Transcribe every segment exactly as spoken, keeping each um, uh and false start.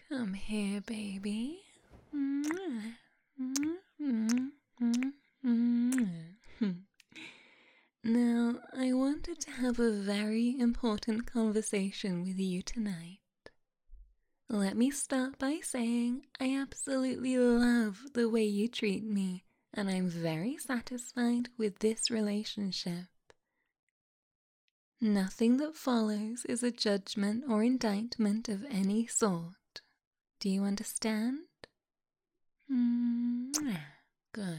Come here, baby. Mwah, mwah, mwah, mwah, mwah. Now, I wanted to have a very important conversation with you tonight. Let me start by saying I absolutely love the way you treat me, and I'm very satisfied with this relationship. Nothing that follows is a judgment or indictment of any sort. Do you understand? Mwah. Good.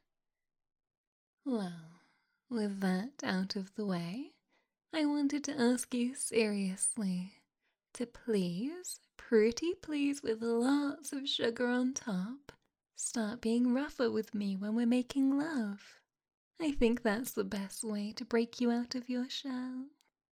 Well, with that out of the way, I wanted to ask you seriously to please, pretty please with lots of sugar on top, start being rougher with me when we're making love. I think that's the best way to break you out of your shell.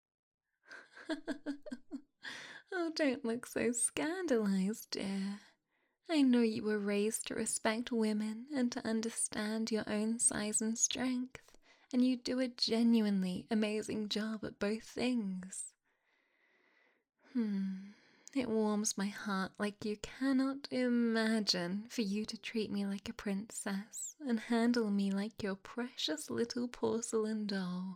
Oh, don't look so scandalized, dear. I know you were raised to respect women and to understand your own size and strength, and you do a genuinely amazing job at both things. Hmm, it warms my heart like you cannot imagine for you to treat me like a princess and handle me like your precious little porcelain doll.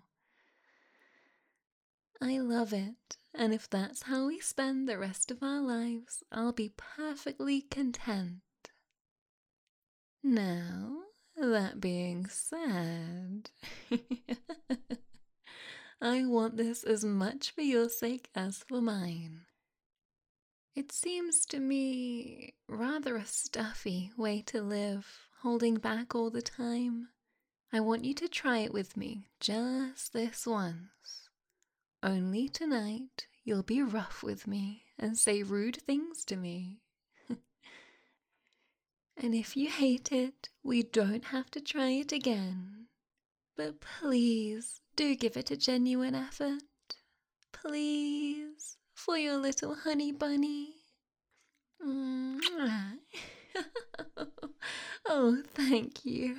I love it, and if that's how we spend the rest of our lives, I'll be perfectly content. Now, that being said, I want this as much for your sake as for mine. It seems to me rather a stuffy way to live, holding back all the time. I want you to try it with me, just this once. Only tonight you'll be rough with me and say rude things to me. And if you hate it, we don't have to try it again. But please do give it a genuine effort. Please, for your little honey bunny. Oh, thank you.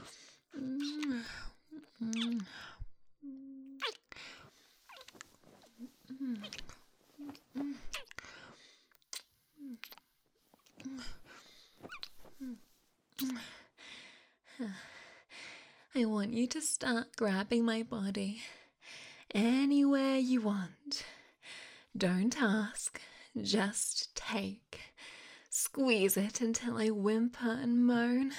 I want you to start grabbing my body anywhere you want. Don't ask, just take. Squeeze it until I whimper and moan.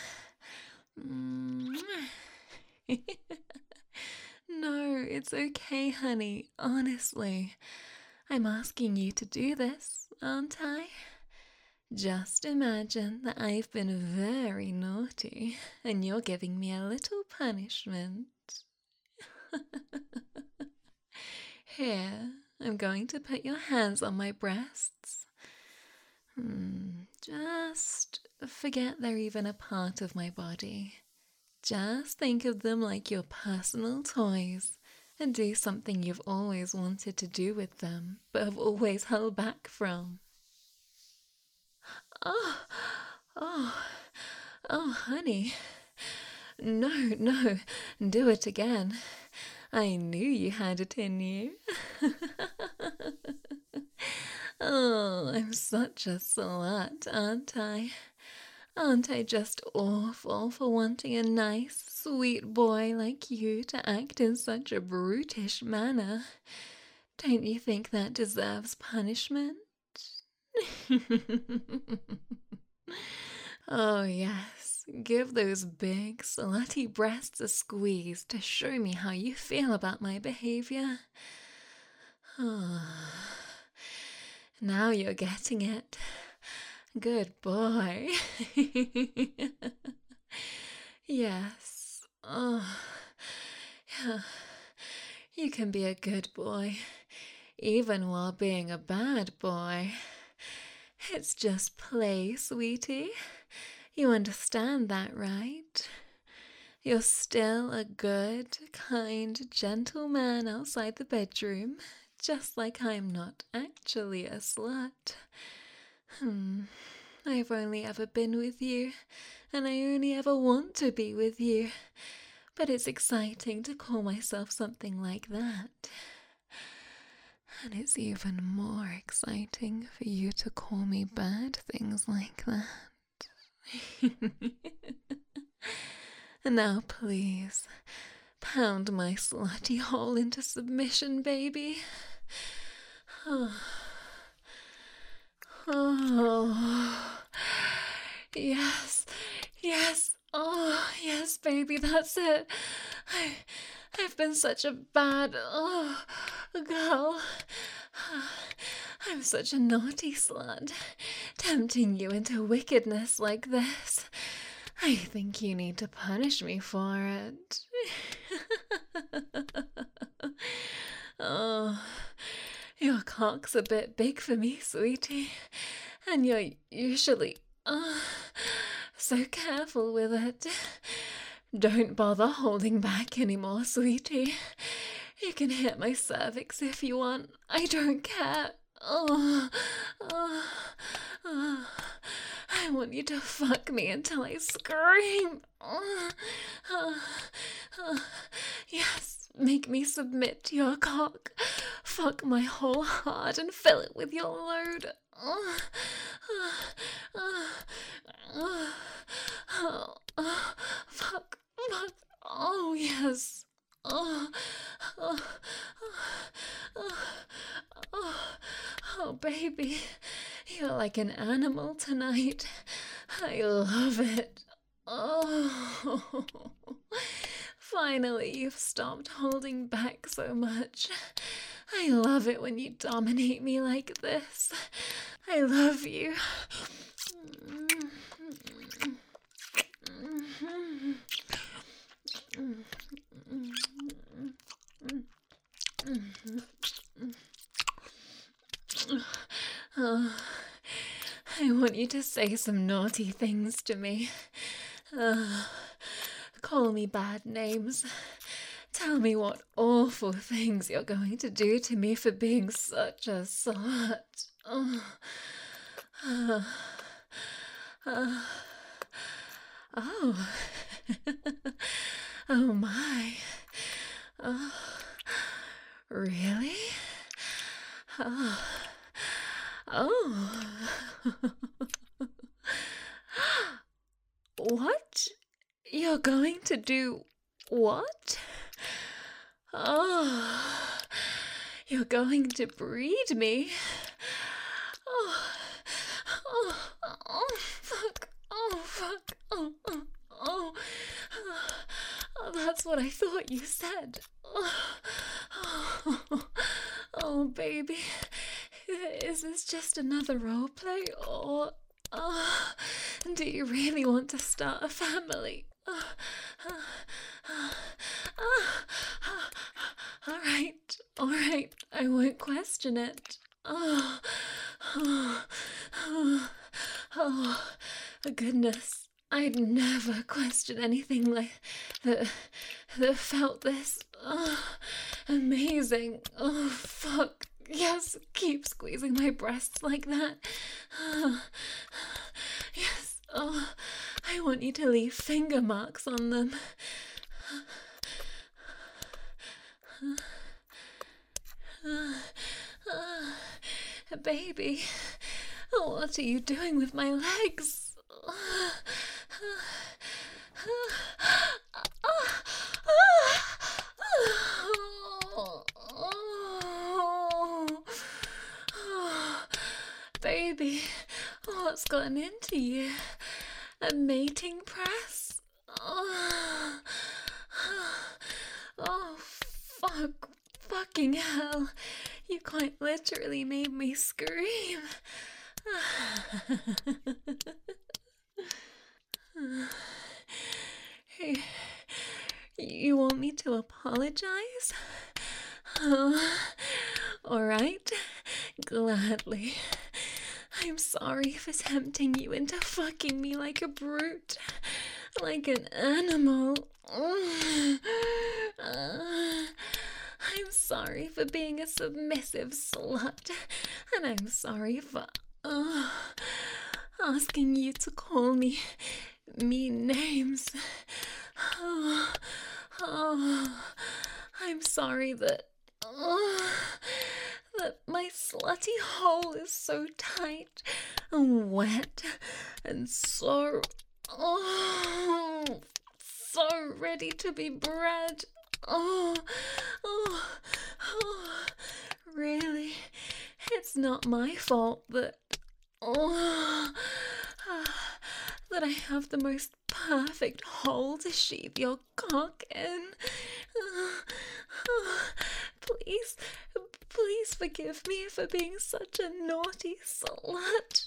No, it's okay, honey, honestly. I'm asking you to do this, aren't I? Just imagine that I've been very naughty and you're giving me a little punishment. Here, I'm going to put your hands on my breasts. Hmm, just forget they're even a part of my body. Just think of them like your personal toys and do something you've always wanted to do with them but have always held back from. Oh, oh, oh, honey. No, no, do it again. I knew you had it in you. Oh, I'm such a slut, aren't I? Aren't I just awful for wanting a nice, sweet boy like you to act in such a brutish manner? Don't you think that deserves punishment? Oh, yes. Give those big, slutty breasts a squeeze to show me how you feel about my behavior. Oh. Now you're getting it. Good boy. Yes. Oh. Yeah. You can be a good boy, even while being a bad boy. It's just play, sweetie. You understand that, right? You're still a good, kind, gentle man outside the bedroom, just like I'm not actually a slut. Hmm. I've only ever been with you, and I only ever want to be with you. But it's exciting to call myself something like that. And it's even more exciting for you to call me bad things like that. Now please, pound my slutty hole into submission, baby. Oh. Oh. Yes, yes, oh, yes, baby, that's it. I, I've been such a bad, oh, girl. I'm such a naughty slut, tempting you into wickedness like this. I think you need to punish me for it. Oh, your cock's a bit big for me, sweetie, and you're usually, oh, so careful with it. Don't bother holding back anymore, sweetie. You can hit my cervix if you want. I don't care. Oh, oh, oh. I want you to fuck me until I scream. Oh, oh, oh. Yes, make me submit to your cock. Fuck my whole heart and fill it with your load. Oh, oh, oh, oh, oh, oh. Fuck, fuck. Oh, yes. Oh, oh, oh, oh, oh, baby, you're like an animal tonight. I love it. Oh, finally you've stopped holding back so much. I love it when you dominate me like this. I love you. Oh, I want you to say some naughty things to me. Uh, call me bad names. Tell me what awful things you're going to do to me for being such a slut. Oh, uh, uh, oh. Oh my. Oh, really? Oh. Oh. What? You're going to do what? Oh. You're going to breed me? Oh. Oh. Oh, fuck. Oh, fuck. Oh, oh, oh. Oh, that's what I thought you said. Oh, oh, oh, baby. Is this just another role play, or oh, do you really want to start a family? Oh, oh, oh, oh, oh, all right, all right, I won't question it. Oh, oh, oh, oh, goodness. I'd never question anything like that, that felt this. Oh, amazing. Oh, fuck. Yes, keep squeezing my breasts like that. Oh, yes. Oh, I want you to leave finger marks on them. Baby, what are you doing with my legs? Baby, what's gotten into you? A mating press? Oh, oh fuck, fucking hell. You quite literally made me scream. Hey, you want me to apologize? Oh, all right, gladly. I'm sorry for tempting you into fucking me like a brute, like an animal. Uh, I'm sorry for being a submissive slut, and I'm sorry for uh, asking you to call me mean names. Oh, oh, I'm sorry that, oh, that my slutty hole is so tight and wet and so, oh, so ready to be bred. Oh, oh, oh, really? It's not my fault that, oh, that I have the most perfect hole to sheathe your cock in. Please, please forgive me for being such a naughty slut.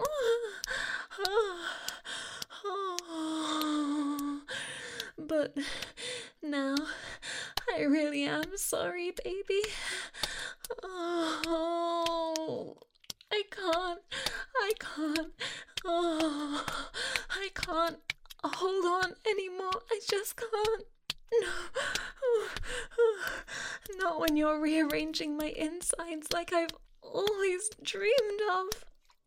But now I really am sorry, baby. Oh, I can't, I can't, oh, I can't hold on anymore. I just can't. No, not when you're rearranging my insides like I've always dreamed of.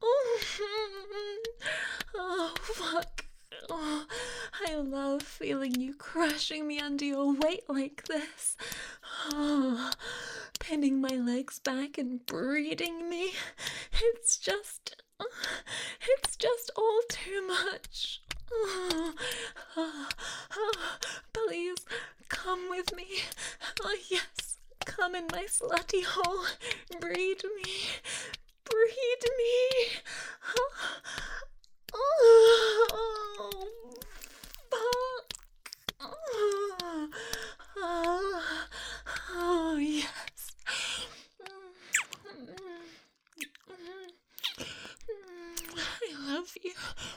Oh, fuck. Oh, I love feeling you crushing me under your weight like this. Oh, pinning my legs back and breeding me. It's just, it's just all too much. Oh, oh, oh, please come with me. Oh, yes, come in my slutty hole. Breed me. Breed me. Oh, oh, fuck. Oh, oh, oh, yes. I love you.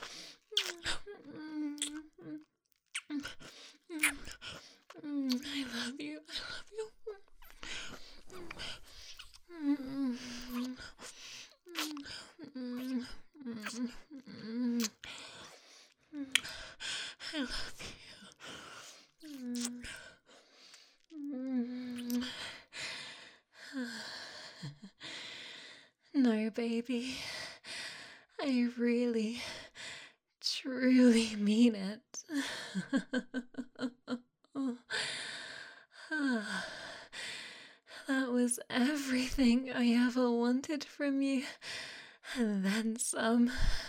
I love you. I love you. I love you. No, baby. I really, truly mean it. That was everything I ever wanted from you, and then some.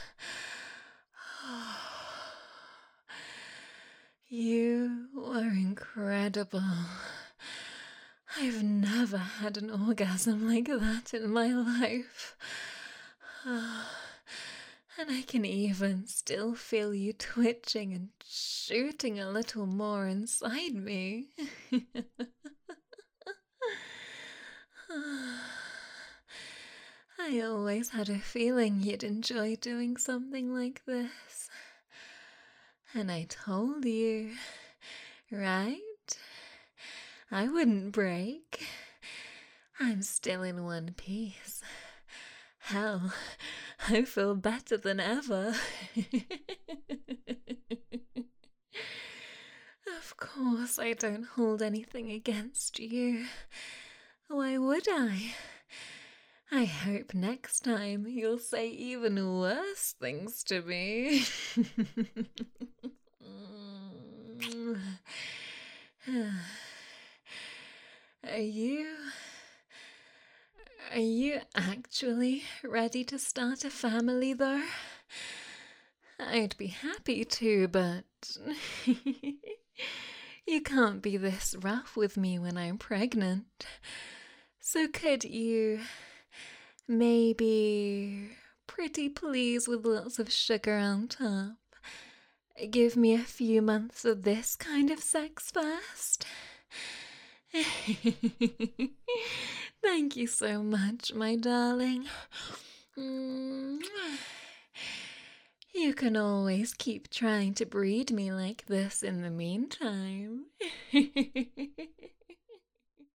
You were incredible. I've never had an orgasm like that in my life. And I can even still feel you twitching and shooting a little more inside me. I always had a feeling you'd enjoy doing something like this. And I told you, right? I wouldn't break. I'm still in one piece. Hell, I feel better than ever. Of course, I don't hold anything against you. Why would I? I hope next time you'll say even worse things to me. Are you... Are you actually ready to start a family, though? I'd be happy to, but... You can't be this rough with me when I'm pregnant. So could you... maybe... pretty please with lots of sugar on top? Give me a few months of this kind of sex first? Thank you so much, my darling. You can always keep trying to breed me like this in the meantime.